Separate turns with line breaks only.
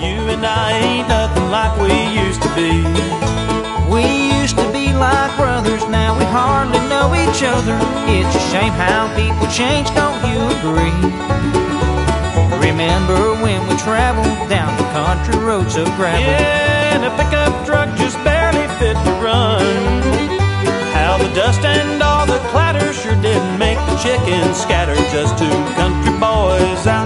You and I ain't nothing like we used to be.
We used to be like brothers, now we hardly know each other. It's a shame how people change, don't you agree? Remember when we traveled down the country roads of gravel?
Yeah, and a pickup truck just barely fit to run. How the dust and all the clatter sure didn't make the chickens scatter. Just two country boys out